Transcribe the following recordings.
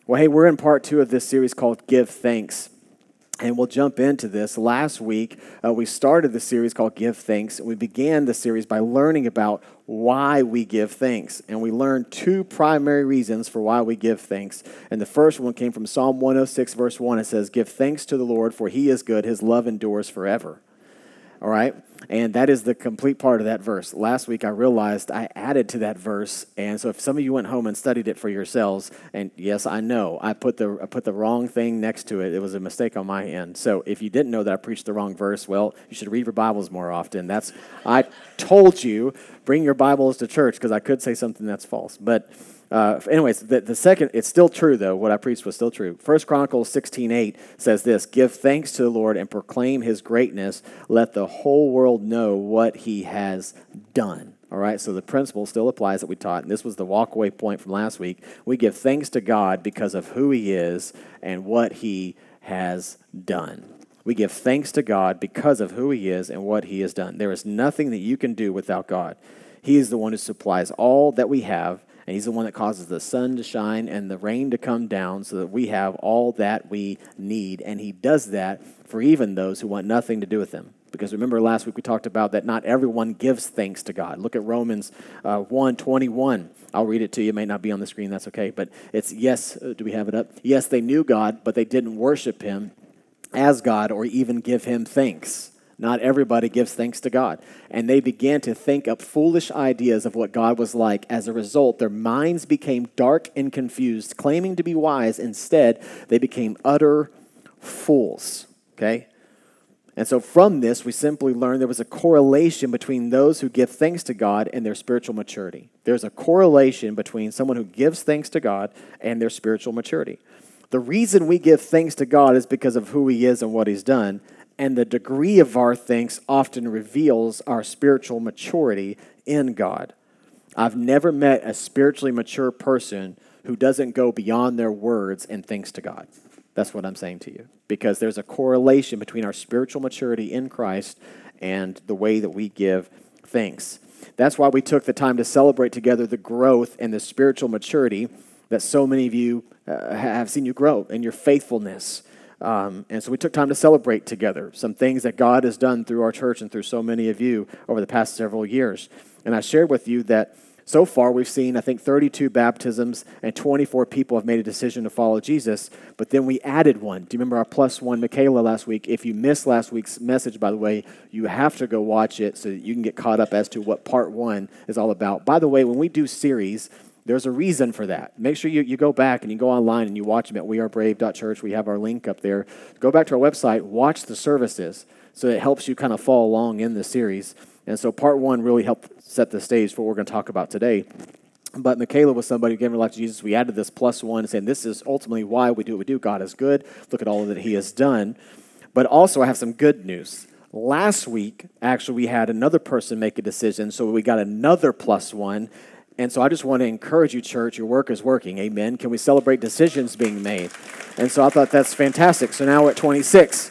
Well, hey, we're in part 2 of this series called Give Thanks. And we'll jump into this. Last week, we started the series called Give Thanks. And we began the series by learning about why we give thanks. And we learned 2 primary reasons for why we give thanks. And the first one came from Psalm 106, verse 1. It says, "Give thanks to the Lord, for he is good. His love endures forever." All right? And that is the complete part of that verse. Last week, I realized I added to that verse. And so if some of you went home and studied it for yourselves, and yes, I know, I put the wrong thing next to it. It was a mistake on my end. So if you didn't know that I preached the wrong verse, well, you should read your Bibles more often. I told you, bring your Bibles to church, because I could say something that's false. But anyways, the second, it's still true, though. What I preached was still true. 1 Chronicles 16:8 says this, "Give thanks to the Lord and proclaim his greatness. Let the whole world know what he has done." All right, so the principle still applies that we taught, and this was the walkaway point from last week. We give thanks to God because of who he is and what he has done. We give thanks to God because of who he is and what he has done. There is nothing that you can do without God. He is the one who supplies all that we have, and he's the one that causes the sun to shine and the rain to come down so that we have all that we need. And he does that for even those who want nothing to do with him. Because remember last week we talked about that not everyone gives thanks to God. Look at Romans 1:21. I'll read it to you. It may not be on the screen. That's okay. But it's, yes, do we have it up? Yes, they knew God, but they didn't worship him as God or even give him thanks. Not everybody gives thanks to God. And they began to think up foolish ideas of what God was like. As a result, their minds became dark and confused, claiming to be wise. Instead, they became utter fools. Okay? And so from this, we simply learned there was a correlation between those who give thanks to God and their spiritual maturity. There's a correlation between someone who gives thanks to God and their spiritual maturity. The reason we give thanks to God is because of who he is and what he's done. And the degree of our thanks often reveals our spiritual maturity in God. I've never met a spiritually mature person who doesn't go beyond their words and thanks to God. That's what I'm saying to you. Because there's a correlation between our spiritual maturity in Christ and the way that we give thanks. That's why we took the time to celebrate together the growth and the spiritual maturity that so many of you have seen you grow in your faithfulness. And so we took time to celebrate together some things that God has done through our church and through so many of you over the past several years. And I shared with you that so far we've seen, I think, 32 baptisms and 24 people have made a decision to follow Jesus. But then we added one. Do you remember our +1 Michaela last week? If you missed last week's message, by the way, you have to go watch it so that you can get caught up as to what part 1 is all about. By the way, when we do series, there's a reason for that. Make sure you go back and you go online and you watch them at wearebrave.church. We have our link up there. Go back to our website, watch the services, so it helps you kind of follow along in the series. And so part 1 really helped set the stage for what we're going to talk about today. But Michaela was somebody who gave her life to Jesus. We added this +1 saying this is ultimately why we do what we do. God is good. Look at all that he has done. But also I have some good news. Last week, actually, we had another person make a decision, so we got another +1. And so I just want to encourage you, church, your work is working. Amen. Can we celebrate decisions being made? And so I thought that's fantastic. So now we're at 26.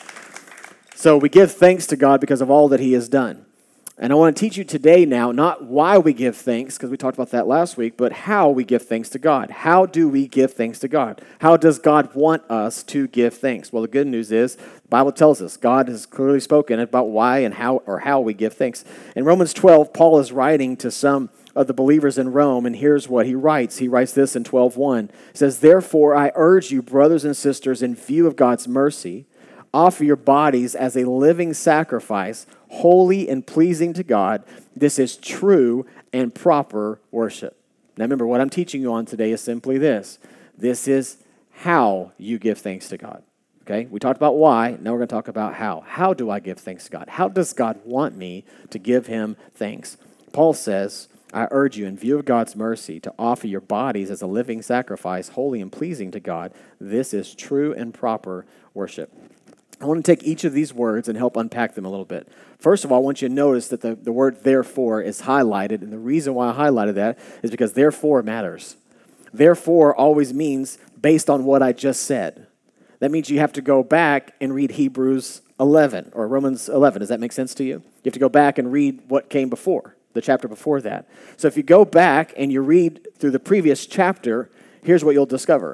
So we give thanks to God because of all that he has done. And I want to teach you today now, not why we give thanks, because we talked about that last week, but how we give thanks to God. How do we give thanks to God? How does God want us to give thanks? Well, the good news is the Bible tells us God has clearly spoken about why and how we give thanks. In Romans 12, Paul is writing to some of the believers in Rome, and here's what he writes. He writes this in 12:1. He says, "Therefore I urge you, brothers and sisters, in view of God's mercy, offer your bodies as a living sacrifice, holy and pleasing to God. This is true and proper worship." Now remember, what I'm teaching you on today is simply this. This is how you give thanks to God. Okay? We talked about why. Now we're going to talk about how. How do I give thanks to God? How does God want me to give him thanks? Paul says, "I urge you, in view of God's mercy, to offer your bodies as a living sacrifice, holy and pleasing to God. This is true and proper worship." I want to take each of these words and help unpack them a little bit. First of all, I want you to notice that the word therefore is highlighted, and the reason why I highlighted that is because therefore matters. Therefore always means based on what I just said. That means you have to go back and read Hebrews 11 or Romans 11. Does that make sense to you? You have to go back and read what came before, the chapter before that. So if you go back and you read through the previous chapter, here's what you'll discover.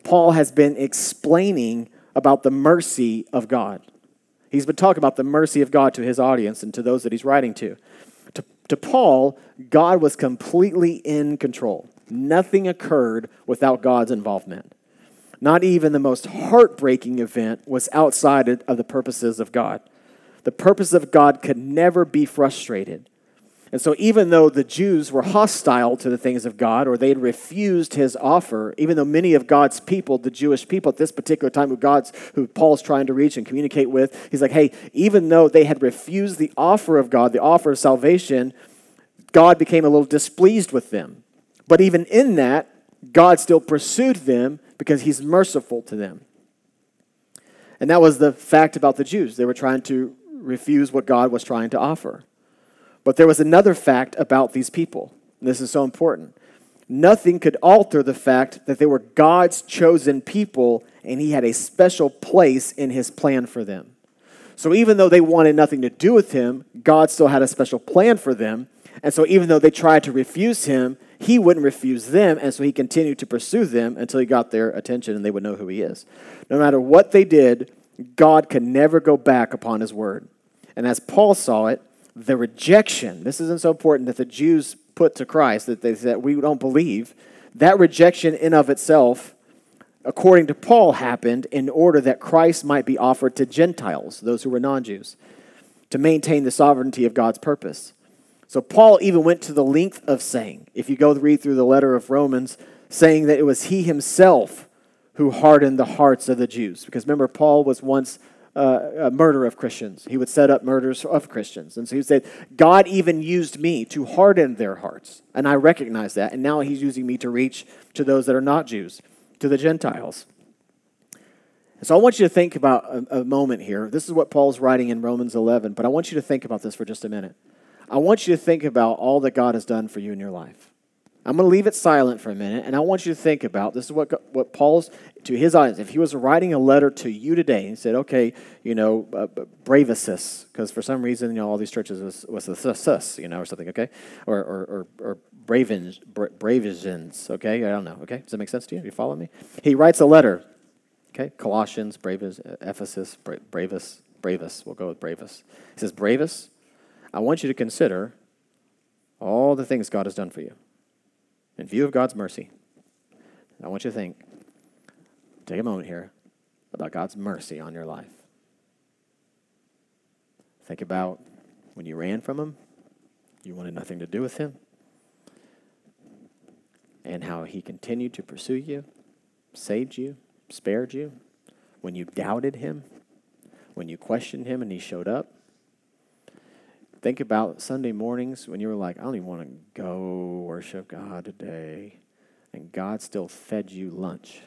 Paul has been explaining about the mercy of God. He's been talking about the mercy of God to his audience and to those that he's writing to. To Paul, God was completely in control. Nothing occurred without God's involvement. Not even the most heartbreaking event was outside of the purposes of God. The purpose of God could never be frustrated. And so even though the Jews were hostile to the things of God, or they had refused his offer, even though many of God's people, the Jewish people at this particular time who Paul's trying to reach and communicate with, he's like, hey, even though they had refused the offer of God, the offer of salvation, God became a little displeased with them. But even in that, God still pursued them because he's merciful to them. And that was the fact about the Jews. They were trying to refuse what God was trying to offer. But there was another fact about these people, and this is so important. Nothing could alter the fact that they were God's chosen people, and he had a special place in his plan for them. So even though they wanted nothing to do with him, God still had a special plan for them. And so even though they tried to refuse him, he wouldn't refuse them, and so he continued to pursue them until he got their attention and they would know who he is. No matter what they did, God could never go back upon his word. And as Paul saw it, the rejection, this isn't so important, that the Jews put to Christ, that they said, we don't believe, that rejection in of itself, according to Paul, happened in order that Christ might be offered to Gentiles, those who were non-Jews, to maintain the sovereignty of God's purpose. So Paul even went to the length of saying, if you go read through the letter of Romans, saying that it was he himself who hardened the hearts of the Jews. Because remember, Paul was once a murderer of Christians. He would set up murders of Christians. And so he said, God even used me to harden their hearts. And I recognize that. And now he's using me to reach to those that are not Jews, to the Gentiles. And so I want you to think about a moment here. This is what Paul's writing in Romans 11, but I want you to think about this for just a minute. I want you to think about all that God has done for you in your life. I'm going to leave it silent for a minute, and I want you to think about, this is what Paul's, to his audience, if he was writing a letter to you today, he said, okay, Bravisus, because for some reason, all these churches was the sus, or something, okay? Or Bravisians, okay? I don't know, okay? Does that make sense to you? You follow me? He writes a letter, okay? Colossians, Bravis, Ephesus, Bravus, we'll go with Bravus. He says, Bravus, I want you to consider all the things God has done for you. In view of God's mercy, I want you to take a moment here about God's mercy on your life. Think about when you ran from him, you wanted nothing to do with him, and how he continued to pursue you, saved you, spared you, when you doubted him, when you questioned him and he showed up. Think about Sunday mornings when you were like, I don't even want to go worship God today. And God still fed you lunch.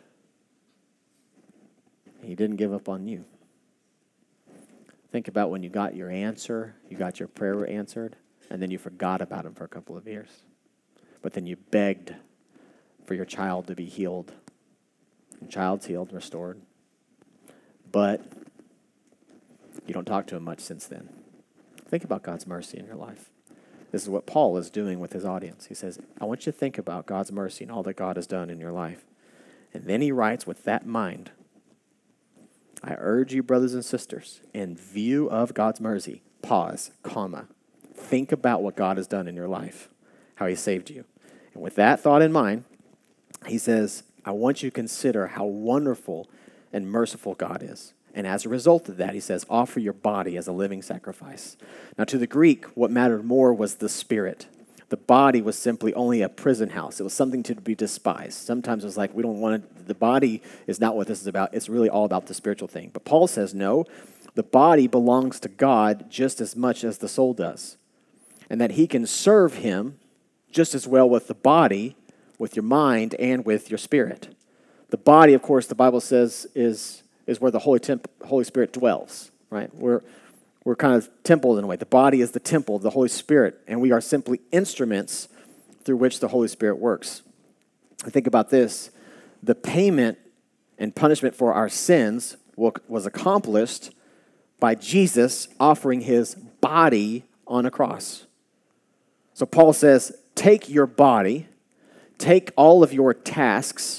He didn't give up on you. Think about when you got your answer, you got your prayer answered, and then you forgot about him for a couple of years. But then you begged for your child to be healed. Your child's healed, restored. But you don't talk to him much since then. Think about God's mercy in your life. This is what Paul is doing with his audience. He says, I want you to think about God's mercy and all that God has done in your life. And then he writes, with that in mind, I urge you, brothers and sisters, in view of God's mercy, pause, comma, think about what God has done in your life, how he saved you. And with that thought in mind, he says, I want you to consider how wonderful and merciful God is. And as a result of that, he says, offer your body as a living sacrifice. Now, to the Greek, what mattered more was the spirit. The body was simply only a prison house. It was something to be despised. Sometimes it was like, we don't want it. The body is not what this is about. It's really all about the spiritual thing. But Paul says, no, the body belongs to God just as much as the soul does. And that he can serve him just as well with the body, with your mind, and with your spirit. The body, of course, the Bible says is where the Holy Spirit dwells, right? We're kind of temples in a way. The body is the temple of the Holy Spirit, and we are simply instruments through which the Holy Spirit works. Think about this. The payment and punishment for our sins was accomplished by Jesus offering his body on a cross. So Paul says, take your body, take all of your tasks,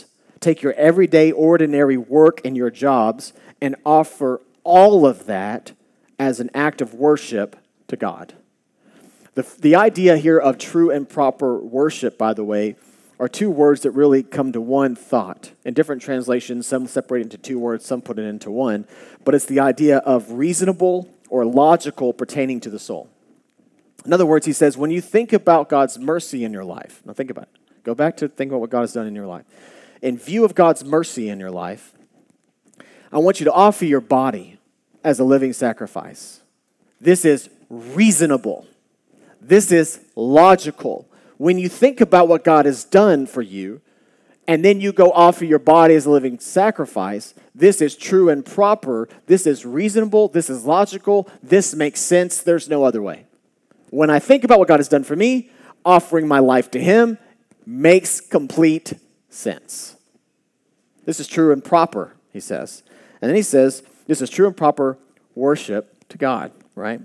take your everyday, ordinary work and your jobs and offer all of that as an act of worship to God. The idea here of true and proper worship, by the way, are two words that really come to one thought. In different translations, some separate into two words, some put it into one. But it's the idea of reasonable or logical pertaining to the soul. In other words, he says, when you think about God's mercy in your life, now think about it. Go back to think about what God has done in your life. In view of God's mercy in your life, I want you to offer your body as a living sacrifice. This is reasonable. This is logical. When you think about what God has done for you, and then you go offer your body as a living sacrifice, this is true and proper. This is reasonable. This is logical. This makes sense. There's no other way. When I think about what God has done for me, offering my life to Him makes complete sense. This is true and proper, he says. And then he says, this is true and proper worship to God, right?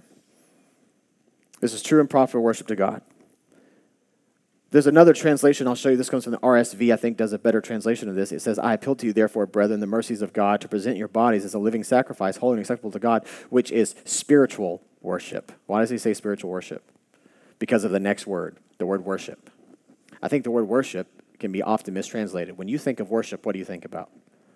This is true and proper worship to God. There's another translation I'll show you. This comes from the RSV, I think does a better translation of this. It says, I appeal to you, therefore, brethren, the mercies of God, to present your bodies as a living sacrifice, holy and acceptable to God, which is spiritual worship. Why does he say spiritual worship? Because of the next word, the word worship. I think the word worship can be often mistranslated. When you think of worship, what do you think about?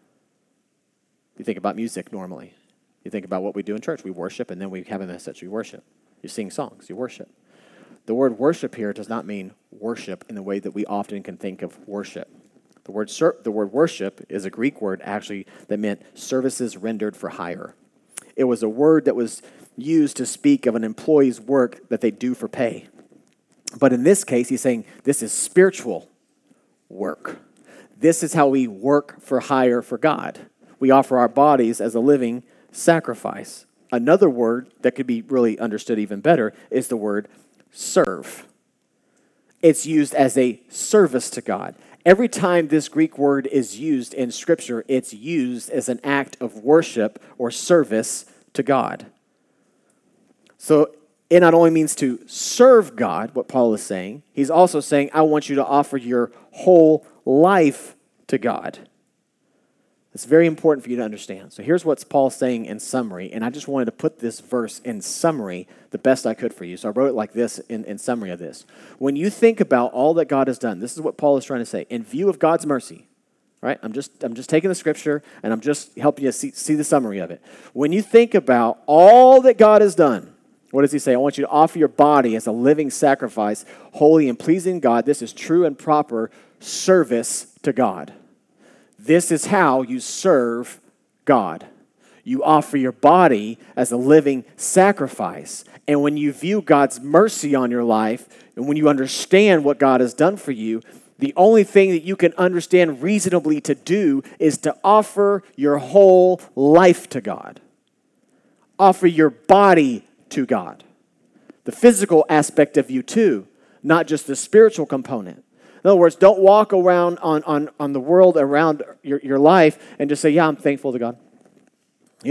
You think about music normally. You think about what we do in church. We worship, and then we have a message. We worship. You sing songs. You worship. The word worship here does not mean worship in the way that we often can think of worship. The word worship is a Greek word actually that meant services rendered for hire. It was a word that was used to speak of an employee's work that they do for pay. But in this case, he's saying this is spiritual work. This is how we work for hire for God. We offer our bodies as a living sacrifice. Another word that could be really understood even better is the word serve. It's used as a service to God. Every time this Greek word is used in Scripture, it's used as an act of worship or service to God. So it not only means to serve God, what Paul is saying, he's also saying, I want you to offer your whole life to God. It's very important for you to understand. So here's what Paul's saying in summary, and I just wanted to put this verse in summary the best I could for you. So I wrote it like this in summary of this. When you think about all that God has done, this is what Paul is trying to say. In view of God's mercy, right? I'm just taking the Scripture, and I'm just helping you see the summary of it. When you think about all that God has done, what does he say? I want you to offer your body as a living sacrifice, holy and pleasing God. This is true and proper service to God. This is how you serve God. You offer your body as a living sacrifice. And when you view God's mercy on your life, and when you understand what God has done for you, the only thing that you can understand reasonably to do is to offer your whole life to God. Offer your body to God. The physical aspect of you too, not just the spiritual component. In other words, don't walk around on the world around your life and just say, yeah, I'm thankful to God. I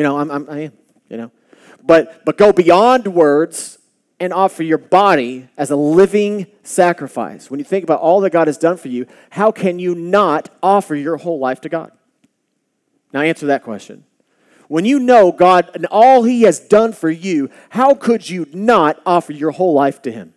am. But go beyond words and offer your body as a living sacrifice. When you think about all that God has done for you, how can you not offer your whole life to God? Now answer that question. When you know God and all He has done for you, how could you not offer your whole life to Him?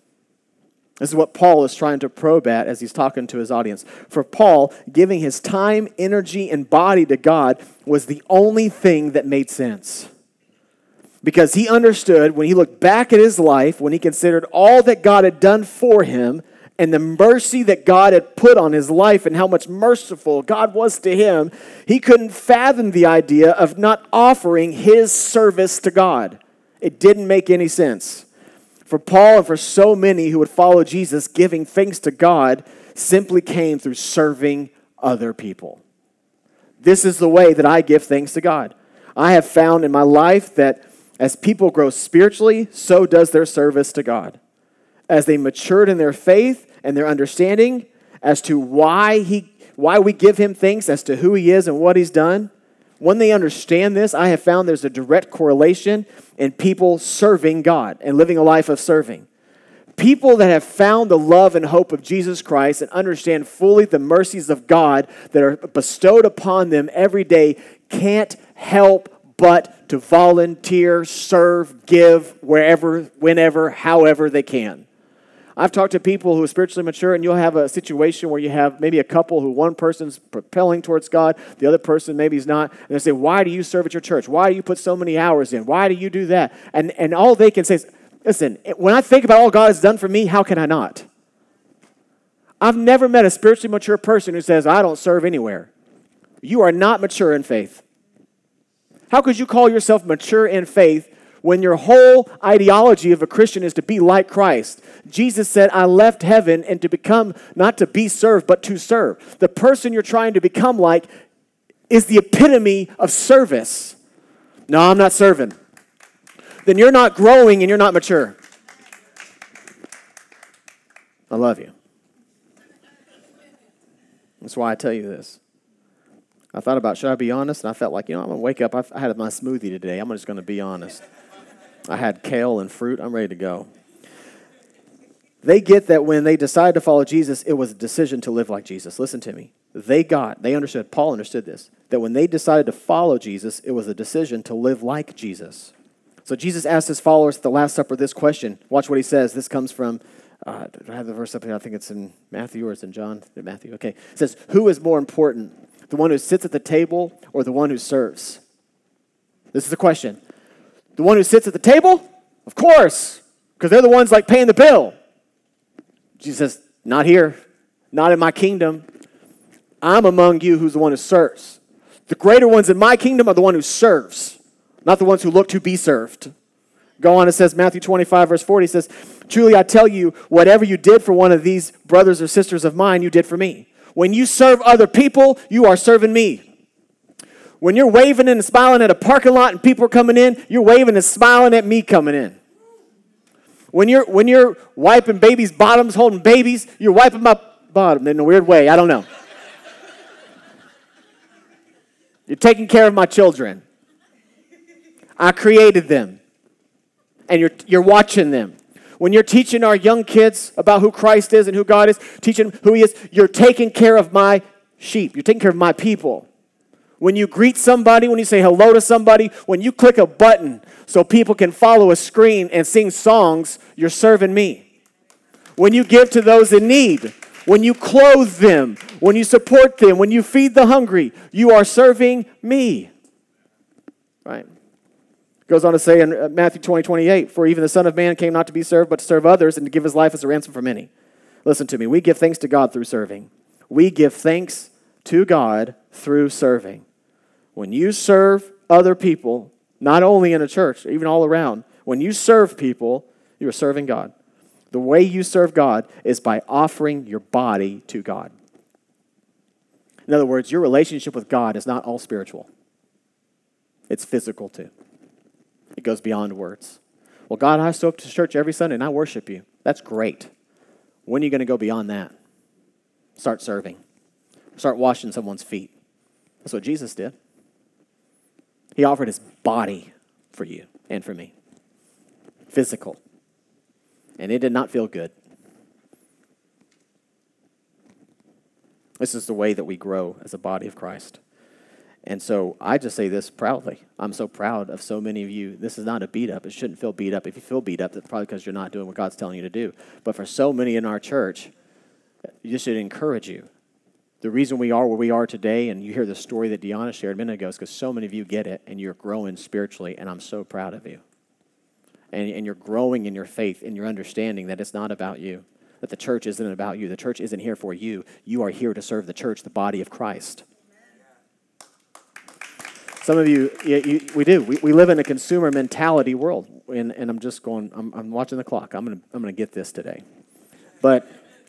This is what Paul is trying to probe at as he's talking to his audience. For Paul, giving his time, energy, and body to God was the only thing that made sense. Because he understood when he looked back at his life, when he considered all that God had done for him, and the mercy that God had put on his life and how much merciful God was to him, he couldn't fathom the idea of not offering his service to God. It didn't make any sense. For Paul and for so many who would follow Jesus, giving thanks to God simply came through serving other people. This is the way that I give thanks to God. I have found in my life that as people grow spiritually, so does their service to God. As they matured in their faith and their understanding as to why we give Him thanks, as to who He is and what He's done, when they understand this, I have found there's a direct correlation in people serving God and living a life of serving. People that have found the love and hope of Jesus Christ and understand fully the mercies of God that are bestowed upon them every day can't help but to volunteer, serve, give, wherever, whenever, however they can. I've talked to people who are spiritually mature, and you'll have a situation where you have maybe a couple who one person's propelling towards God, the other person maybe is not, and they say, why do you serve at your church? Why do you put so many hours in? Why do you do that? And all they can say is, listen, when I think about all God has done for me, how can I not? I've never met a spiritually mature person who says, I don't serve anywhere. You are not mature in faith. How could you call yourself mature in faith when your whole ideology of a Christian is to be like Christ? Jesus said, I left heaven and to become, not to be served, but to serve. The person you're trying to become like is the epitome of service. No, I'm not serving. Then you're not growing and you're not mature. I love you. That's why I tell you this. I thought about, should I be honest? And I felt like, I'm going to wake up. I had my smoothie today. I'm just going to be honest. I had kale and fruit. I'm ready to go. They get that when they decided to follow Jesus, it was a decision to live like Jesus. Listen to me. They understood, Paul understood this, that when they decided to follow Jesus, it was a decision to live like Jesus. So Jesus asked his followers at the Last Supper this question. Watch what he says. This comes from, I have the verse up here. I think it's in Matthew or it's in John. Matthew, okay. It says, who is more important, the one who sits at the table or the one who serves? This is the question. The one who sits at the table? Of course, because they're the ones like paying the bill. Jesus says, not here, not in my kingdom. I'm among you who's the one who serves. The greater ones in my kingdom are the one who serves, not the ones who look to be served. Go on, it says, Matthew 25, verse 40 says, truly I tell you, whatever you did for one of these brothers or sisters of mine, you did for me. When you serve other people, you are serving me. When you're waving and smiling at a parking lot and people are coming in, you're waving and smiling at me coming in. When you're wiping babies' bottoms, holding babies, you're wiping my bottom in a weird way. I don't know. You're taking care of my children. I created them. And you're watching them. When you're teaching our young kids about who Christ is and who God is, teaching who he is, you're taking care of my sheep. You're taking care of my people. When you greet somebody, when you say hello to somebody, when you click a button so people can follow a screen and sing songs, you're serving me. When you give to those in need, when you clothe them, when you support them, when you feed the hungry, you are serving me. Right? Goes on to say in Matthew 20:28, for even the Son of Man came not to be served, but to serve others and to give his life as a ransom for many. Listen to me. We give thanks to God through serving. We give thanks to God through serving. When you serve other people, not only in a church, even all around, when you serve people, you are serving God. The way you serve God is by offering your body to God. In other words, your relationship with God is not all spiritual. It's physical too. It goes beyond words. Well, God, I show up to church every Sunday and I worship you. That's great. When are you going to go beyond that? Start serving. Start washing someone's feet. That's what Jesus did. He offered his body for you and for me. Physical. And it did not feel good. This is the way that we grow as a body of Christ. And so I just say this proudly. I'm so proud of so many of you. This is not a beat up. It shouldn't feel beat up. If you feel beat up, that's probably because you're not doing what God's telling you to do. But for so many in our church, this should encourage you. The reason we are where we are today, and you hear the story that Deanna shared a minute ago, is because so many of you get it, and you're growing spiritually, and I'm so proud of you. And you're growing in your faith, in your understanding that it's not about you, that the church isn't about you. The church isn't here for you. You are here to serve the church, the body of Christ. Some of you, we do. We live in a consumer mentality world, and I'm just going. I'm watching the clock. I'm gonna get this today, but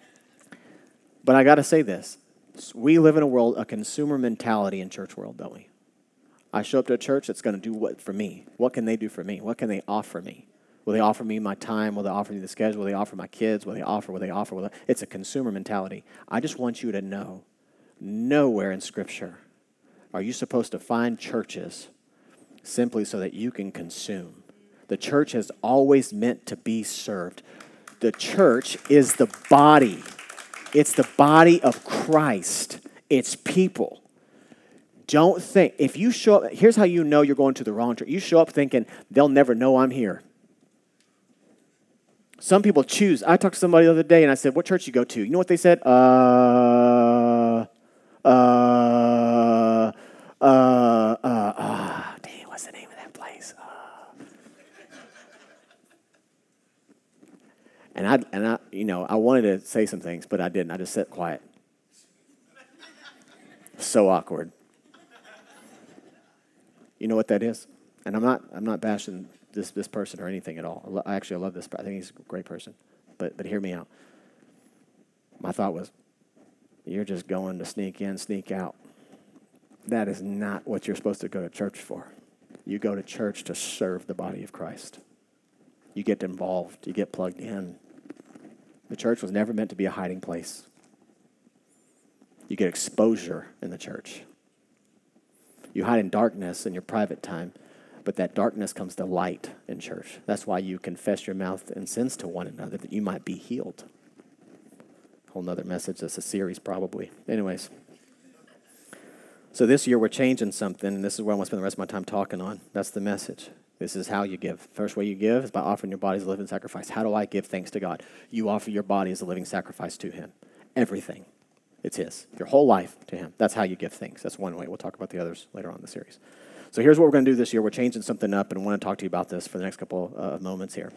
I got to say this: we live in a world, a consumer mentality in church world, don't we? I show up to a church that's going to do what for me? What can they do for me? What can they offer me? Will they offer me my time? Will they offer me the schedule? Will they offer my kids? Will they offer? It's a consumer mentality. I just want you to know, nowhere in Scripture are you supposed to find churches simply so that you can consume. The church has always meant to be served. the church is the body. It's the body of Christ. It's people. Don't think, if you show up, here's how you know you're going to the wrong church. You show up thinking, they'll never know I'm here. Some people choose. I talked to somebody the other day and I said, what church you go to? You know what they said? Dang, what's the name of that place? And I, I wanted to say some things, but I didn't. I just sat quiet. So awkward. You know what that is? And I'm not bashing this person or anything at all. I love this. I think he's a great person. But hear me out. My thought was, you're just going to sneak in, sneak out. That is not what you're supposed to go to church for. You go to church to serve the body of Christ. You get involved. You get plugged in. The church was never meant to be a hiding place. You get exposure in the church. You hide in darkness in your private time, but that darkness comes to light in church. That's why you confess your mouth and sins to one another, that you might be healed. Whole nother message. That's a series probably. Anyways. So this year we're changing something, and this is what I want to spend the rest of my time talking on. That's the message. This is how you give. First way you give is by offering your body as a living sacrifice. How do I give thanks to God? You offer your body as a living sacrifice to Him. Everything. It's His. Your whole life to Him. That's how you give thanks. That's one way. We'll talk about the others later on in the series. So here's what we're going to do this year. We're changing something up, and I want to talk to you about this for the next couple of moments here.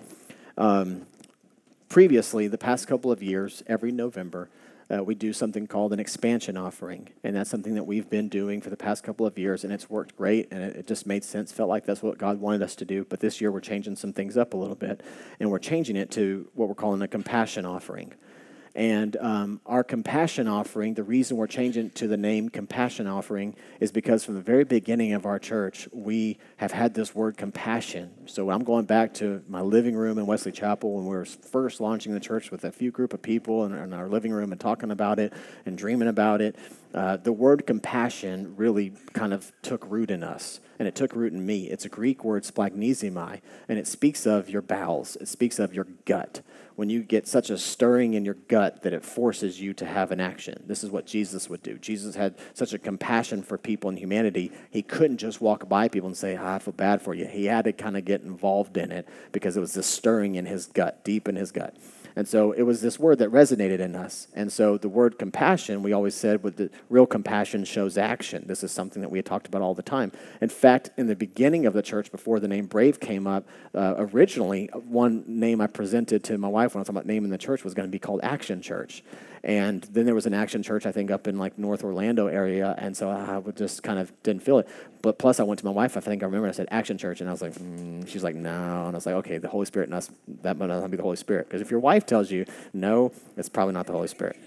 Previously, the past couple of years, every November, we do something called an expansion offering, and that's something that we've been doing for the past couple of years, and it's worked great, and it just made sense, felt like that's what God wanted us to do, but this year we're changing some things up a little bit, and we're changing it to what we're calling a compassion offering. And our compassion offering, the reason we're changing to the name compassion offering is because from the very beginning of our church, we have had this word compassion. So I'm going back to my living room in Wesley Chapel when we were first launching the church with a few group of people in our living room and talking about it and dreaming about it. The word compassion really kind of took root in us, and it took root in me. It's a Greek word, splagnesemai, and it speaks of your bowels. It speaks of your gut. When you get such a stirring in your gut that it forces you to have an action. This is what Jesus would do. Jesus had such a compassion for people and humanity, he couldn't just walk by people and say, I feel bad for you. He had to kind of get involved in it because it was this stirring in his gut, deep in his gut. And so it was this word that resonated in us. And so the word compassion, we always said, with the real compassion shows action. This is something that we had talked about all the time. In fact, in the beginning of the church, before the name Brave came up, originally, one name I presented to my wife when I was talking about naming the church was going to be called Action Church. And then there was an Action Church, I think, up in like North Orlando area, and so I would just kind of didn't feel it. But plus, I went to my wife, I think I remember, I said Action Church, and I was like, she's like, no. And I was like, okay, the Holy Spirit, and that might not be the Holy Spirit. Because if your wife tells you no, it's probably not the Holy Spirit.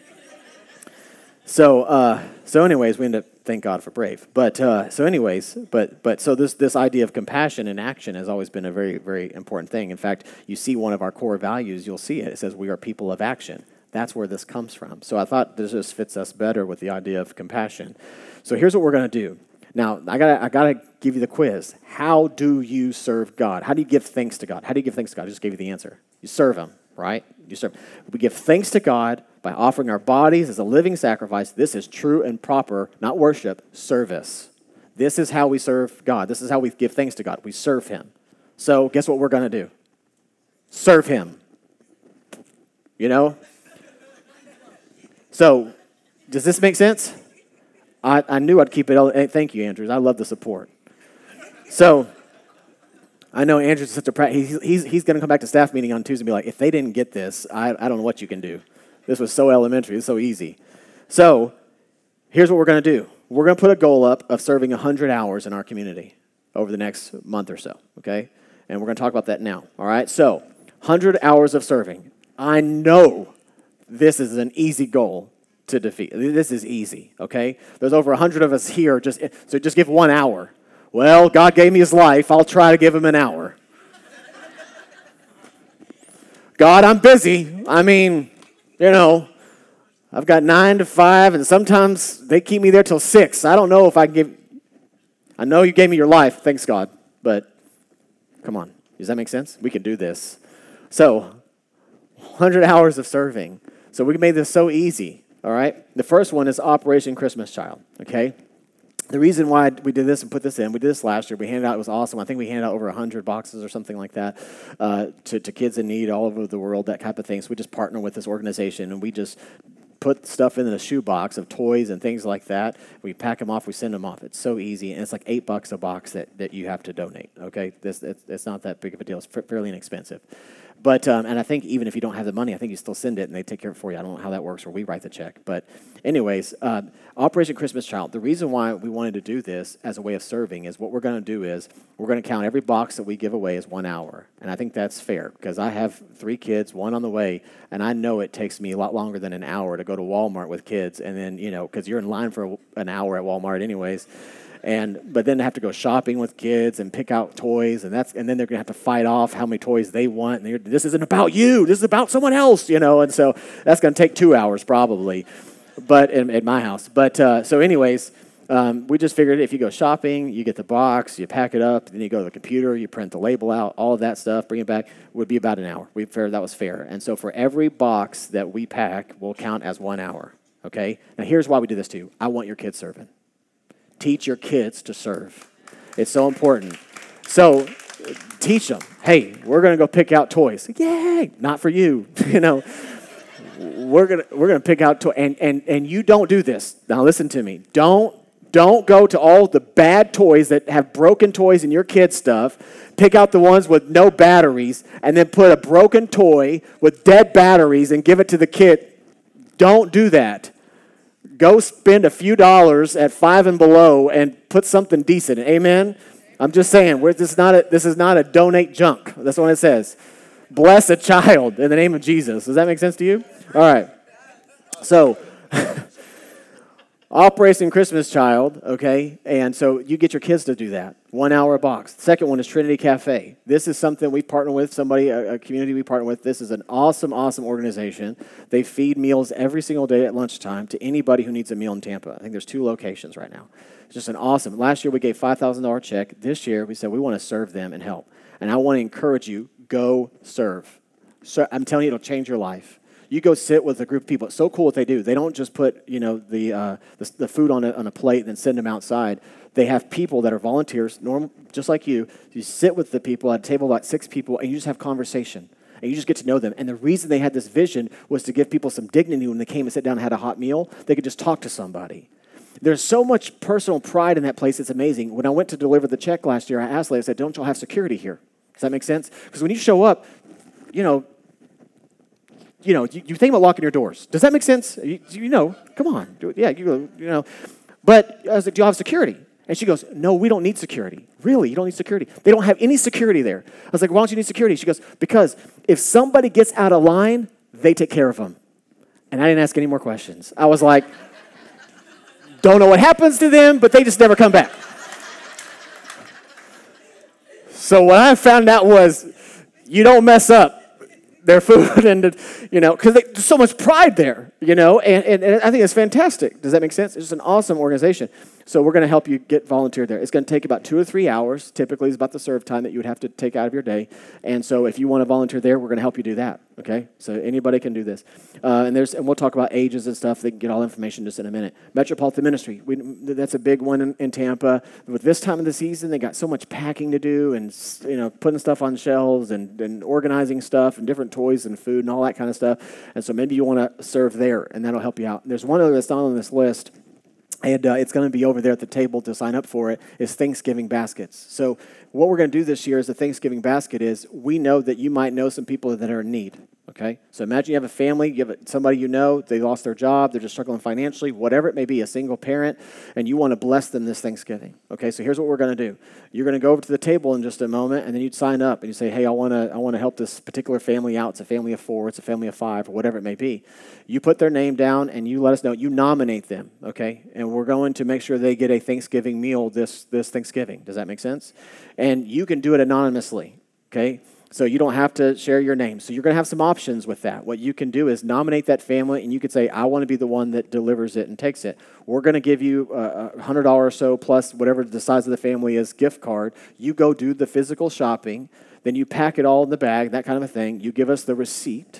So anyways, we end up, thank God for Brave. But so this idea of compassion and action has always been a very, very important thing. In fact, you see one of our core values, you'll see it. It says we are people of action. That's where this comes from. So I thought this just fits us better with the idea of compassion. So here's what we're going to do. Now, I gotta give you the quiz. How do you serve God? How do you give thanks to God? How do you give thanks to God? I just gave you the answer. You serve Him, right? You serve. We give thanks to God by offering our bodies as a living sacrifice. This is true and proper, not worship, service. This is how we serve God. This is how we give thanks to God. We serve Him. So guess what we're going to do? Serve Him. You know? So, does this make sense? I knew I'd keep it. Thank you, Andrews. I love the support. So, I know Andrews is such a he's going to come back to staff meeting on Tuesday and be like, if they didn't get this, I don't know what you can do. This was so elementary. It's so easy. So, here's what we're going to do. We're going to put a goal up of serving 100 hours in our community over the next month or so, okay? And we're going to talk about that now, all right? So, 100 hours of serving. I know this is an easy goal to defeat. This is easy, okay? There's over 100 of us here, so just give 1 hour. Well, God gave me His life. I'll try to give Him an hour. God, I'm busy. I mean, I've got 9 to 5, and sometimes they keep me there till 6. I don't know if I can give. I know you gave me your life. Thanks, God. But come on. Does that make sense? We can do this. So, 100 hours of serving. So we made this so easy, all right? The first one is Operation Christmas Child, okay? The reason why we did this and put this in, we did this last year. We handed out, it was awesome. I think we handed out over 100 boxes or something like that to kids in need all over the world, that type of thing. So we just partner with this organization, and we just put stuff in a shoebox of toys and things like that. We pack them off, we send them off. It's so easy, and it's like $8 a box that you have to donate, okay? It's not that big of a deal. It's fairly inexpensive. But, and I think even if you don't have the money, I think you still send it and they take care of it for you. I don't know how that works, or we write the check. But anyways, Operation Christmas Child, the reason why we wanted to do this as a way of serving is what we're going to do is we're going to count every box that we give away as 1 hour. And I think that's fair because I have 3 kids, 1 on the way, and I know it takes me a lot longer than an hour to go to Walmart with kids. And then, because you're in line for an hour at Walmart anyways. But then they have to go shopping with kids and pick out toys, and then they're gonna have to fight off how many toys they want. And this isn't about you. This is about someone else, And so that's gonna take 2 hours probably, but at my house. But so anyways, we just figured if you go shopping, you get the box, you pack it up, then you go to the computer, you print the label out, all of that stuff, bring it back, would be about an hour. We figured that was fair. And so for every box that we pack, will count as 1 hour. Okay. Now here's why we do this too. I want your kids serving. Teach your kids to serve. It's so important. So teach them, hey, we're going to go pick out toys. Yay! Not for you, We're gonna pick out toys. And you don't do this. Now listen to me. Don't go to all the bad toys that have broken toys in your kids' stuff. Pick out the ones with no batteries and then put a broken toy with dead batteries and give it to the kid. Don't do that. Go spend a few dollars at Five and Below and put something decent. Amen? I'm just saying, this is not a donate junk. That's what it says. Bless a child in the name of Jesus. Does that make sense to you? All right. So, Operation Christmas Child, okay? And so you get your kids to do that. 1 hour a box. The second one is Trinity Cafe. This is something we partner with, a community we partner with. This is an awesome, awesome organization. They feed meals every single day at lunchtime to anybody who needs a meal in Tampa. I think there's 2 locations right now. It's just an awesome. Last year we gave $5,000 check. This year we said we want to serve them and help. And I want to encourage you, go serve. So I'm telling you, it'll change your life. You go sit with a group of people. It's so cool what they do. They don't just put, the food on a plate and then send them outside. They have people that are volunteers, normal, just like you. You sit with the people at a table of about 6 people, and you just have conversation. And you just get to know them. And the reason they had this vision was to give people some dignity when they came and sat down and had a hot meal. They could just talk to somebody. There's so much personal pride in that place. It's amazing. When I went to deliver the check last year, I asked Leah, I said, don't y'all have security here? Does that make sense? Because when you show up, you think about locking your doors. Does that make sense? Come on. Yeah, But I was like, do you have security? And she goes, no, we don't need security. Really? You don't need security? They don't have any security there. I was like, why don't you need security? She goes, because if somebody gets out of line, they take care of them. And I didn't ask any more questions. I was like, don't know what happens to them, but they just never come back. So what I found out was, you don't mess up their food, and because there's so much pride there, and I think it's fantastic. Does that make sense? It's just an awesome organization. So we're going to help you get volunteered there. It's going to take about 2 or 3 hours. Typically, it's about the serve time that you would have to take out of your day. And so if you want to volunteer there, we're going to help you do that. Okay? So anybody can do this. And we'll talk about ages and stuff. They can get all information just in a minute. Metropolitan Ministry. That's a big one in Tampa. With this time of the season, they got so much packing to do and putting stuff on shelves and organizing stuff and different toys and food and all that kind of stuff. And so maybe you want to serve there, and that'll help you out. There's one other that's not on this list. And it's going to be over there at the table to sign up for it, is Thanksgiving baskets. So what we're going to do this year as a Thanksgiving basket is we know that you might know some people that are in need, okay? So imagine you have a family, you have somebody they lost their job, they're just struggling financially, whatever it may be, a single parent, and you want to bless them this Thanksgiving, okay? So here's what we're going to do. You're going to go over to the table in just a moment, and then you'd sign up, and you say, hey, I want to help this particular family out. It's a family of 4, it's a family of 5, or whatever it may be. You put their name down, and you let us know. You nominate them, okay? And we're going to make sure they get a Thanksgiving meal this Thanksgiving. Does that make sense? And you can do it anonymously, okay? So you don't have to share your name. So you're going to have some options with that. What you can do is nominate that family, and you could say, I want to be the one that delivers it and takes it. We're going to give you $100 or so plus whatever the size of the family is, gift card. You go do the physical shopping. Then you pack it all in the bag, that kind of a thing. You give us the receipt.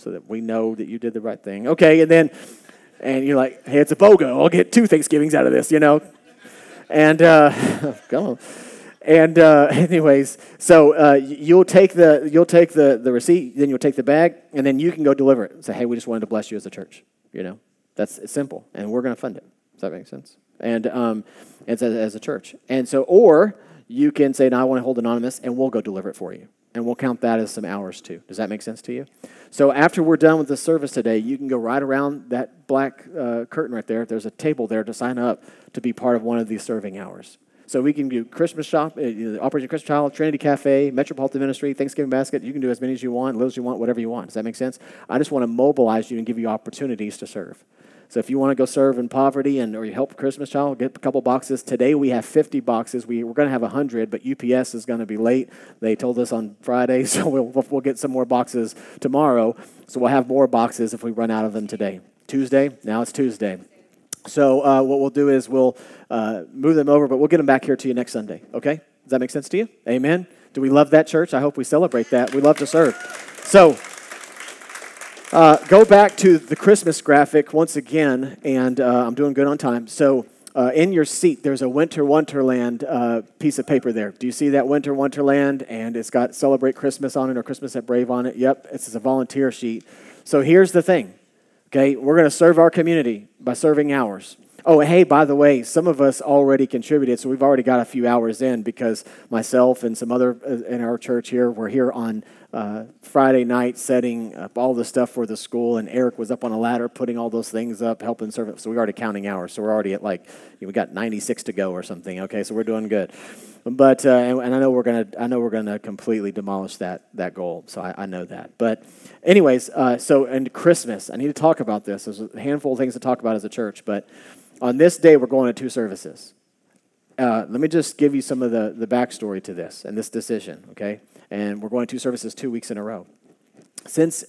so that we know that you did the right thing. Okay, and you're like, hey, it's a BOGO. I'll get 2 Thanksgivings out of this, And come on. And anyways, so you'll take the receipt, then you'll take the bag, and then you can go deliver it. Say, hey, we just wanted to bless you as a church. It's simple, and we're going to fund it. Does that make sense? And it's as a church. And so, or you can say, no, I want to hold anonymous, and we'll go deliver it for you. And we'll count that as some hours too. Does that make sense to you? So after we're done with the service today, you can go right around that black curtain right there. There's a table there to sign up to be part of one of these serving hours. So we can do Christmas shop, Operation Christmas Child, Trinity Cafe, Metropolitan Ministry, Thanksgiving Basket. You can do as many as you want, little as you want, whatever you want. Does that make sense? I just want to mobilize you and give you opportunities to serve. So if you want to go serve in poverty or you help Christmas Child, get a couple boxes. Today we have 50 boxes. We're going to have 100, but UPS is going to be late. They told us on Friday, so we'll get some more boxes tomorrow. So we'll have more boxes if we run out of them today. Tuesday? Now it's Tuesday. So what we'll do is we'll move them over, but we'll get them back here to you next Sunday, okay? Does that make sense to you? Amen? Do we love that church? I hope we celebrate that. We love to serve. So go back to the Christmas graphic once again, and I'm doing good on time. So in your seat, there's a Winter Wonderland piece of paper there. Do you see that Winter Wonderland? And it's got Celebrate Christmas on it or Christmas at Brave on it. Yep, it's a volunteer sheet. So here's the thing. Okay, we're going to serve our community by serving hours. Oh, hey, by the way, some of us already contributed, so we've already got a few hours in because myself and some other in our church here were here on Friday night setting up all the stuff for the school, and Eric was up on a ladder putting all those things up, helping serve it. So we're already counting hours, so we're already at we got 96 to go or something. Okay, so we're doing good. But and I know we're gonna completely demolish that goal. So I know that. But anyways, and Christmas, I need to talk about this. There's a handful of things to talk about as a church, but on this day we're going to 2 services. Let me just give you some of the backstory to this and this decision. Okay, and we're going to 2 services 2 weeks in a row. Since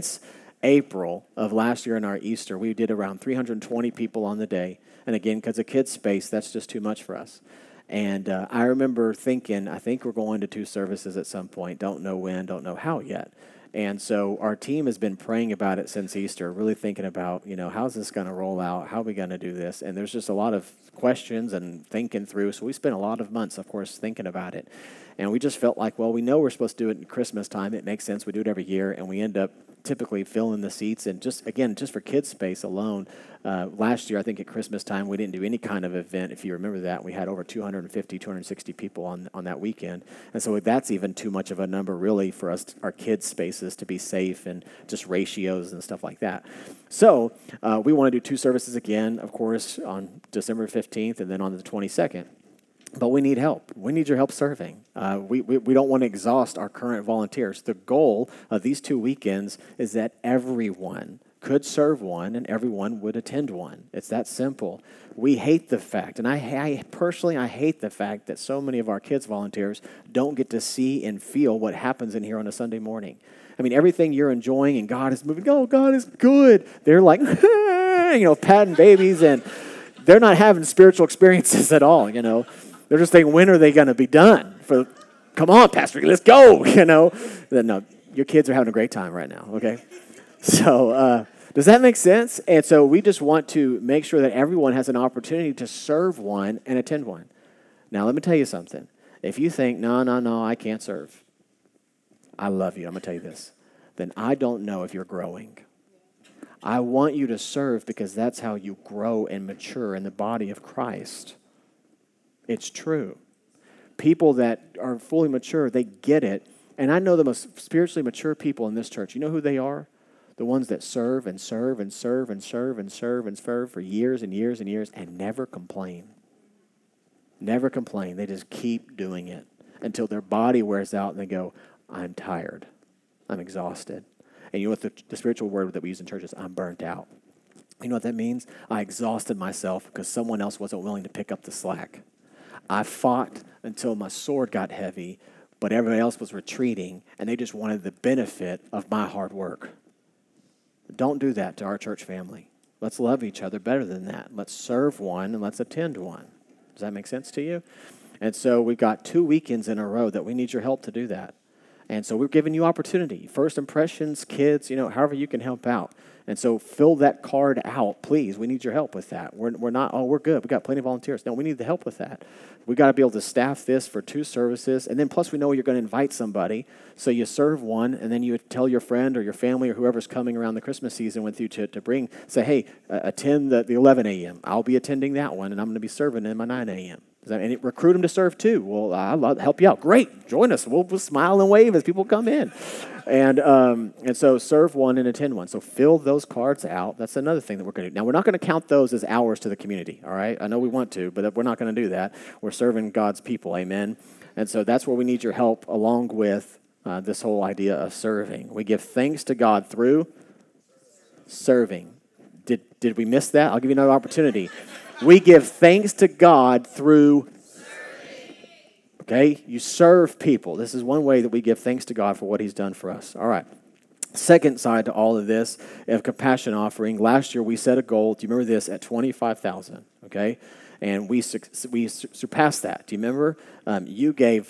April of last year in our Easter, we did around 320 people on the day. And again, because of kids' space, that's just too much for us. And I remember thinking, I think we're going to 2 services at some point. Don't know when, don't know how yet. And so our team has been praying about it since Easter, really thinking about, how's this going to roll out? How are we going to do this? And there's just a lot of questions and thinking through. So we spent a lot of months, of course, thinking about it. And we just felt like, well, we know we're supposed to do it at Christmas time. It makes sense. We do it every year. And we end up typically filling the seats. And just for kids' space alone, last year, I think at Christmas time, we didn't do any kind of event. If you remember that, we had over 250, 260 people on that weekend. And so that's even too much of a number, really, for us, our kids' spaces to be safe and just ratios and stuff like that. So we want to do 2 services again, of course, on December 15th and then on the 22nd. But we need help. We need your help serving. We don't want to exhaust our current volunteers. The goal of these 2 weekends is that everyone could serve one and everyone would attend one. It's that simple. We hate the fact, and I personally hate the fact that so many of our kids volunteers don't get to see and feel what happens in here on a Sunday morning. I mean, everything you're enjoying and God is moving, oh, God is good. They're like, patting babies, and they're not having spiritual experiences at all, They're just thinking, when are they going to be done? Come on, Pastor, let's go, No, your kids are having a great time right now, okay? So does that make sense? And so we just want to make sure that everyone has an opportunity to serve one and attend one. Now, let me tell you something. If you think, no, I can't serve, I love you, I'm going to tell you this, then I don't know if you're growing. I want you to serve because that's how you grow and mature in the body of Christ. It's true. People that are fully mature, they get it. And I know the most spiritually mature people in this church. You know who they are? The ones that serve and serve and serve and serve and serve and serve for years and years and years and never complain. Never complain. They just keep doing it until their body wears out and they go, I'm tired. I'm exhausted. And you know what the spiritual word that we use in church is? I'm burnt out. You know what that means? I exhausted myself because someone else wasn't willing to pick up the slack. I fought until my sword got heavy, but everybody else was retreating, and they just wanted the benefit of my hard work. Don't do that to our church family. Let's love each other better than that. Let's serve one and let's attend one. Does that make sense to you? And so we've got 2 weekends in a row that we need your help to do that. And so we're giving you opportunity. First impressions, kids, however you can help out. And so fill that card out, please. We need your help with that. We're not, we're good. We got plenty of volunteers. No, we need the help with that. We got to be able to staff this for 2 services. And then plus we know you're going to invite somebody. So you serve one, and then you tell your friend or your family or whoever's coming around the Christmas season with you to say, hey, attend the 11 a.m. I'll be attending that one, and I'm going to be serving them at 9 a.m. And recruit them to serve too. Well, I'll help you out. Great, join us. We'll smile and wave as people come in. And so serve one and attend one. So fill those cards out. That's another thing that we're going to do. Now, we're not going to count those as hours to the community, all right? I know we want to, but we're not going to do that. We're serving God's people, amen? And so that's where we need your help along with this whole idea of serving. We give thanks to God through serving. Did we miss that? I'll give you another opportunity. We give thanks to God through serving. Okay? You serve people. This is one way that we give thanks to God for what he's done for us. All right. Second side to all of this of compassion offering. Last year we set a goal. Do you remember this? At $25,000. Okay? And we surpassed that. Do you remember? You gave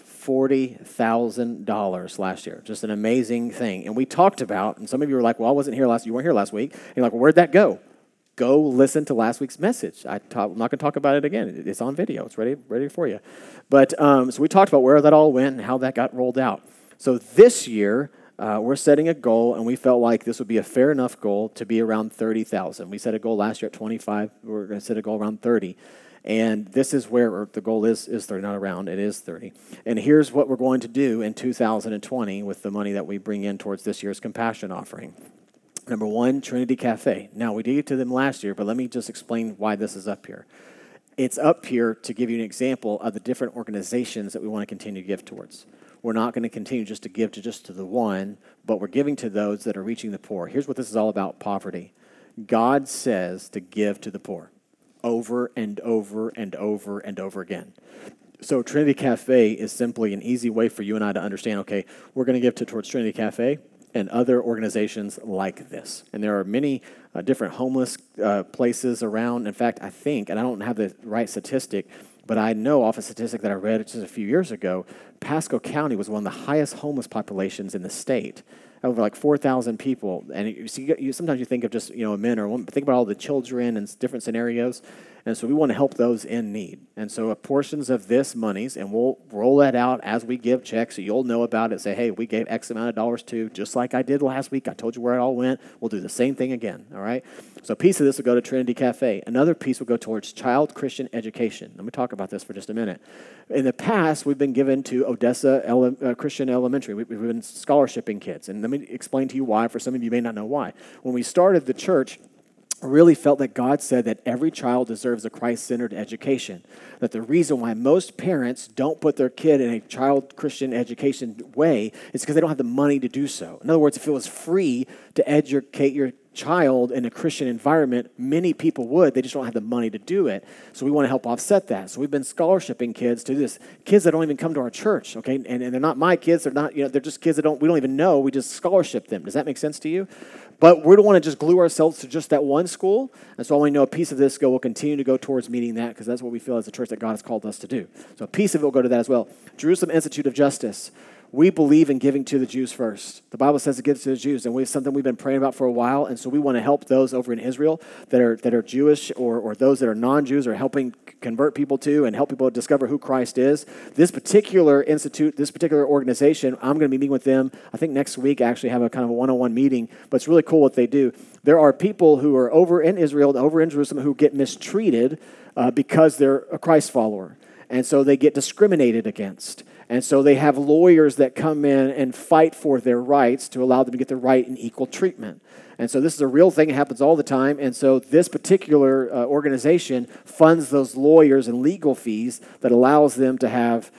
$40,000 last year. Just an amazing thing. And we talked about, and some of you were like, well, I wasn't here you weren't here last week. And you're like, well, where'd that go? Go listen to last week's message. I'm not going to talk about it again. It's on video. It's ready for you. But so we talked about where that all went and how that got rolled out. So this year, we're setting a goal, and we felt like this would be a fair enough goal to be around 30,000. We set a goal last year at 25. We're going to set a goal around 30. And this is where the goal is 30, not around. It is 30. And here's what we're going to do in 2020 with the money that we bring in towards this year's compassion offering. Number 1, Trinity Cafe. Now, we did get to them last year, but let me just explain why this is up here. It's up here to give you an example of the different organizations that we want to continue to give towards. We're not going to continue just to give to the one, but we're giving to those that are reaching the poor. Here's what this is all about, poverty. God says to give to the poor over and over and over and over again. So Trinity Cafe is simply an easy way for you and I to understand, okay, we're going to give towards Trinity Cafe and other organizations like this. And there are many different homeless places around. In fact, I think, and I don't have the right statistic, but I know off a statistic that I read just a few years ago, Pasco County was one of the highest homeless populations in the state. Over like 4,000 people. And sometimes you think of just, a men or women, but think about all the children and different scenarios. And so we want to help those in need. And so portions of this monies, and we'll roll that out as we give checks, so you'll know about it. Say, hey, we gave X amount of dollars to, just like I did last week. I told you where it all went. We'll do the same thing again, all right? So a piece of this will go to Trinity Cafe. Another piece will go towards child Christian education. Let me talk about this for just a minute. In the past, we've been given to Odessa Christian Elementary. We've been scholarshiping kids. And let me explain to you why. For some of you may not know why. When we started the church, I really felt that God said that every child deserves a Christ-centered education. That the reason why most parents don't put their kid in a child Christian education way is because they don't have the money to do so. In other words, if it was free to educate your child in a Christian environment, many people would. They just don't have the money to do it. So we want to help offset that. So we've been scholarshiping kids to this. Kids that don't even come to our church, okay? And they're not my kids. They're not, they're just kids that we don't even know. We just scholarship them. Does that make sense to you? But we don't want to just glue ourselves to just that one school. And so I want to know a piece of this will continue to go towards meeting that because that's what we feel as a church that God has called us to do. So a piece of it will go to that as well. Jerusalem Institute of Justice. We believe in giving to the Jews first. The Bible says to give to the Jews, and it's something we've been praying about for a while, and so we want to help those over in Israel that are Jewish or those that are non-Jews or helping convert people to and help people discover who Christ is. This particular institute, this particular organization, I'm going to be meeting with them, I think next week, actually have a kind of a one-on-one meeting, but it's really cool what they do. There are people who are over in Israel and over in Jerusalem who get mistreated because they're a Christ follower, and so they get discriminated against. And so they have lawyers that come in and fight for their rights to allow them to get the right and equal treatment. And so this is a real thing. It happens all the time. And so this particular organization funds those lawyers and legal fees that allows them to have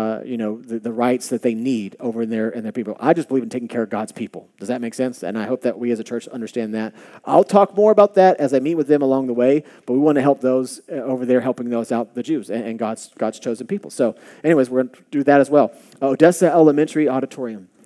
the rights that they need over in their people. I just believe in taking care of God's people. Does that make sense? And I hope that we as a church understand that. I'll talk more about that as I meet with them along the way, but we want to help those over there, helping those out, the Jews and God's chosen people. So anyways, we're going to do that as well. Odessa Elementary Auditorium.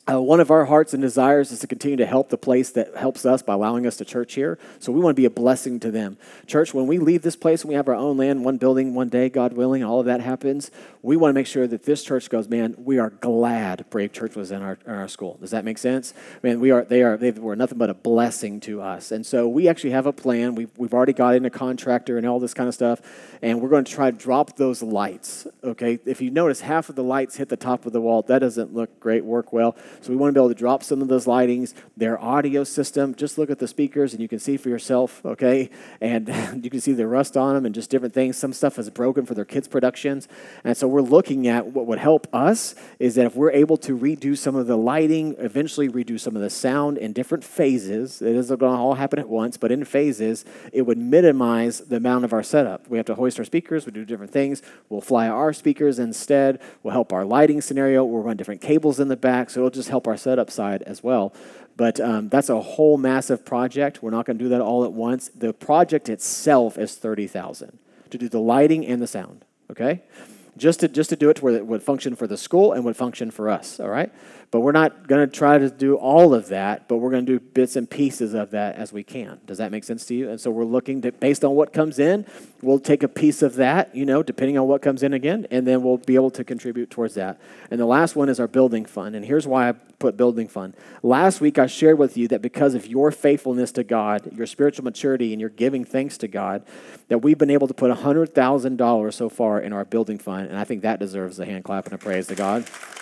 One of our hearts and desires is to continue to help the place that helps us by allowing us to church here. So we want to be a blessing to them. Church, when we leave this place and we have our own land, one building, one day, God willing, all of that happens, we want to make sure that this church goes, man, we are glad Brave Church was in our school. Does that make sense? Man, they were nothing but a blessing to us. And so we actually have a plan. We've already got in a contractor and all this kind of stuff, and we're going to try to drop those lights, okay? If you notice, half of the lights hit the top of the wall. That doesn't look great, work well. So we want to be able to drop some of those lightings, their audio system. Just look at the speakers and you can see for yourself, okay? And you can see the rust on them and just different things. Some stuff is broken for their kids' productions. And so we're looking at what would help us is that if we're able to redo some of the lighting, eventually redo some of the sound in different phases, it isn't going to all happen at once, but in phases, it would minimize the amount of our setup. We have to hoist our speakers, we do different things. We'll fly our speakers instead. We'll help our lighting scenario. We'll run different cables in the back, so it'll just help our setup side as well. But that's a whole massive project. We're not going to do that all at once. The project itself is $30,000 to do the lighting and the sound, okay? Just to do it to where it would function for the school and would function for us, all right? But we're not going to try to do all of that, but we're going to do bits and pieces of that as we can. Does that make sense to you? And so we're looking to, based on what comes in, we'll take a piece of that, depending on what comes in again, and then we'll be able to contribute towards that. And the last one is our building fund, and here's why I put building fund. Last week I shared with you that because of your faithfulness to God, your spiritual maturity, and your giving thanks to God, that we've been able to put $100,000 so far in our building fund, and I think that deserves a hand clap and a praise to God.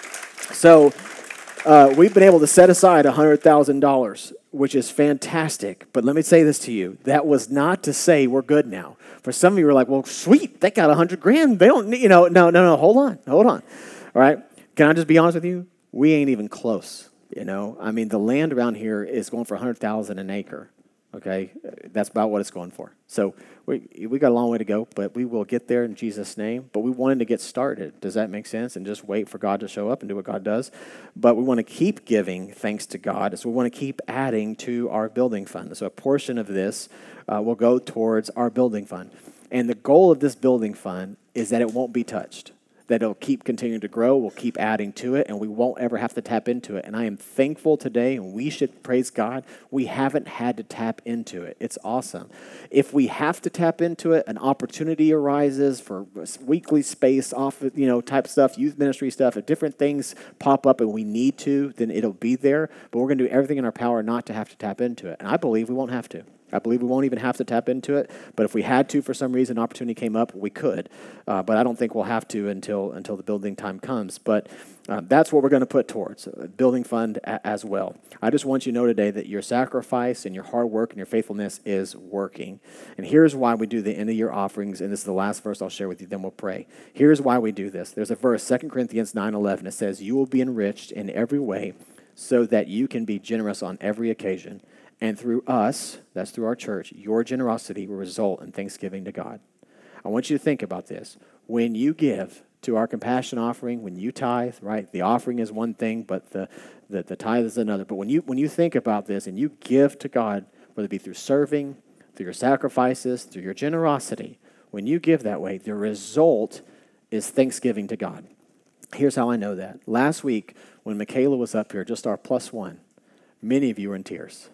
So we've been able to set aside $100,000, which is fantastic. But let me say this to you. That was not to say we're good now. For some of you are like, well, sweet, they got $100,000. They don't need, no, hold on. All right. Can I just be honest with you? We ain't even close, I mean, the land around here is going for $100,000 an acre, okay? That's about what it's going for. So we got a long way to go, but we will get there in Jesus' name. But we wanted to get started. Does that make sense? And just wait for God to show up and do what God does. But we want to keep giving thanks to God. So we want to keep adding to our building fund. So a portion of this will go towards our building fund. And the goal of this building fund is that it won't be touched, that it'll keep continuing to grow, we'll keep adding to it, and we won't ever have to tap into it. And I am thankful today, and we should praise God, we haven't had to tap into it. It's awesome. If we have to tap into it, an opportunity arises for weekly space off, type stuff, youth ministry stuff, if different things pop up and we need to, then it'll be there. But we're going to do everything in our power not to have to tap into it. And I believe we won't have to. I believe we won't even have to tap into it, but if we had to for some reason, opportunity came up, we could. But I don't think we'll have to until the building time comes. But that's what we're going to put towards, building fund as well. I just want you to know today that your sacrifice and your hard work and your faithfulness is working. And here's why we do the end-of-year offerings, and this is the last verse I'll share with you, then we'll pray. Here's why we do this. There's a verse, 2 Corinthians 9:11. It says, you will be enriched in every way so that you can be generous on every occasion. And through us, that's through our church, your generosity will result in thanksgiving to God. I want you to think about this. When you give to our compassion offering, when you tithe, right? The offering is one thing, but the tithe is another. But when you think about this and you give to God, whether it be through serving, through your sacrifices, through your generosity, when you give that way, the result is thanksgiving to God. Here's how I know that. Last week, when Michaela was up here, just our plus one, many of you were in tears.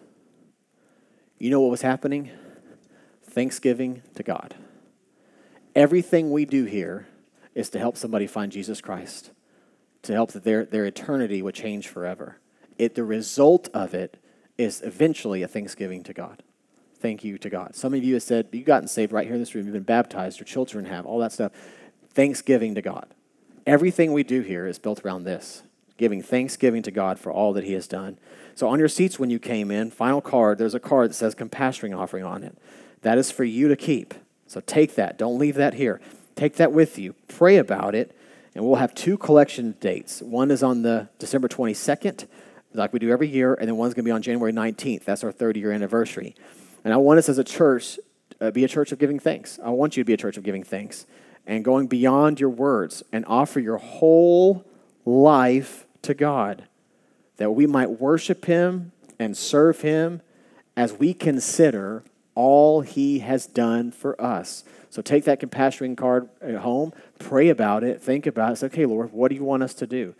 You know what was happening? Thanksgiving to God. Everything we do here is to help somebody find Jesus Christ, to help that their eternity would change forever. The result of it is eventually a thanksgiving to God. Thank you to God. Some of you have said, you've gotten saved right here in this room. You've been baptized. Your children have. All that stuff. Thanksgiving to God. Everything we do here is built around this. Giving thanksgiving to God for all that he has done. So on your seats when you came in, final card, there's a card that says compassion offering on it. That is for you to keep. So take that. Don't leave that here. Take that with you. Pray about it. And we'll have 2 collection dates. One is on the December 22nd, like we do every year, and then one's going to be on January 19th. That's our 30-year anniversary. And I want us as a church, be a church of giving thanks. I want you to be a church of giving thanks and going beyond your words and offer your whole life to God, that we might worship him and serve him as we consider all he has done for us. So take that compassion card at home, pray about it, think about it. Say, okay, Lord, what do you want us to do?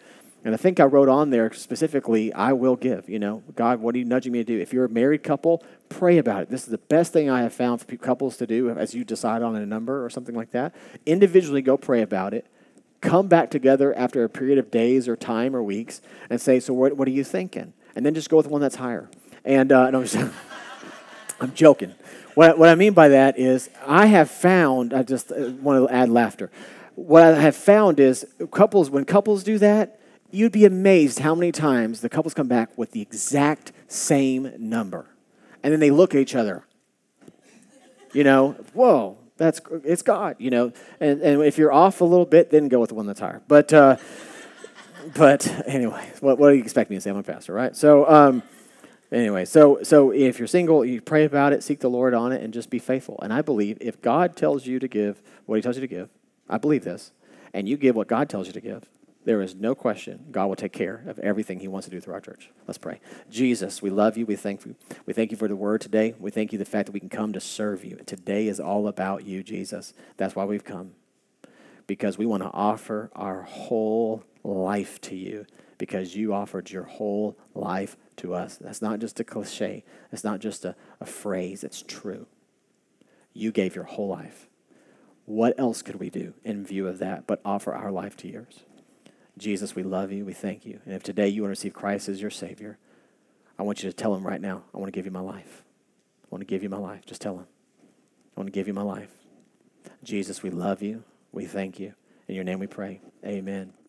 And I think I wrote on there specifically, I will give. You know, God, what are you nudging me to do? If you're a married couple, pray about it. This is the best thing I have found for couples to do as you decide on a number or something like that. Individually, go pray about it. Come back together after a period of days or time or weeks and say, so what are you thinking? And then just go with one that's higher. And no, I'm joking. What I mean by that is I have found, I just want to add laughter. What I have found is when couples do that, you'd be amazed how many times the couples come back with the exact same number. And then they look at each other. You know, whoa, it's God, you know. And if you're off a little bit, then go with the one that's higher. But anyway, what do you expect me to say? I'm a pastor, right? So anyway, so if you're single, you pray about it, seek the Lord on it, and just be faithful. And I believe if God tells you to give what he tells you to give, I believe this, and you give what God tells you to give, there is no question God will take care of everything he wants to do through our church. Let's pray. Jesus, we love you. We thank you. We thank you for the word today. We thank you the fact that we can come to serve you. Today is all about you, Jesus. That's why we've come, because we want to offer our whole life to you, because you offered your whole life to us. That's not just a cliche. It's not just a phrase. It's true. You gave your whole life. What else could we do in view of that but offer our life to yours? Jesus, we love you. We thank you. And if today you want to receive Christ as your Savior, I want you to tell him right now, I want to give you my life. I want to give you my life. Just tell him. I want to give you my life. Jesus, we love you. We thank you. In your name we pray. Amen.